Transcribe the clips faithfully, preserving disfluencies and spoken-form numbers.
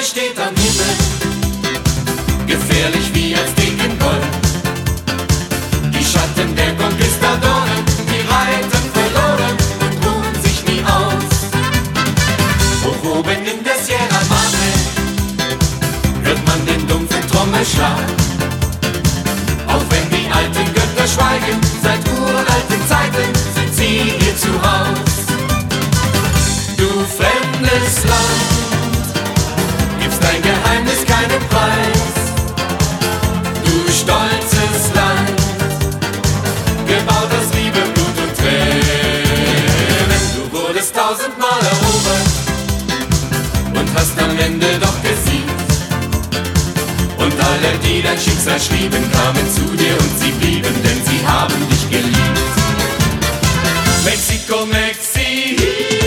steht am Himmel, gefährlich wie Azteken Gold. Die Schatten der Konquistadoren, die reiten verloren und ruhen sich nie aus. Hoch oben in der Sierra Madre hört man den dumpfen Trommelschlag. Auch wenn die alten Götter schweigen, seit uralten Zeiten sind sie hier zu Haus. Du fremdes Land, gibst dein Geheimnis keinen Preis. Du stolzes Land, gebaut aus Liebe, Blut und Tränen. Du wurdest tausendmal erobert und hast am Ende doch gesiegt. Und alle, die dein Schicksal schrieben, kamen zu dir und sie blieben, denn sie haben dich geliebt. Mexiko, Mexiko,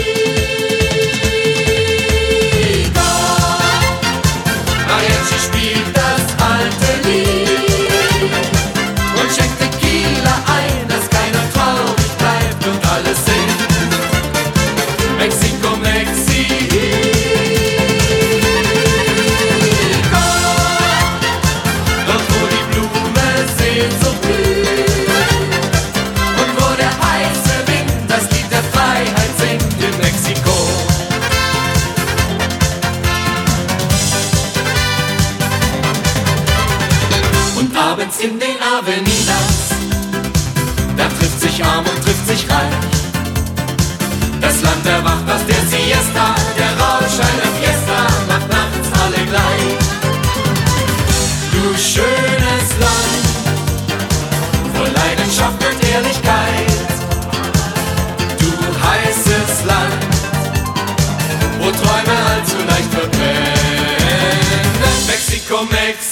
Mariachi spielt das alte Lied und schenkt Tequila ein, dass keiner traurig bleibt und alles singt. Mexiko, Mexiko, dort wo die Blume Sehnsucht blüht und wo der heiße Wind das Lied der Freiheit singt in Mexiko. Und abends in den Avenidas, da trifft sich arm und trifft sich reich. Das Land erwacht aus der Siesta, der Rausch einer Fiesta macht nachts alle gleich. Du schönes Land, voll Leidenschaft und Ehrlichkeit. Du heißes Land, wo Träume allzu leicht verbrennen. Mexiko, Mexiko,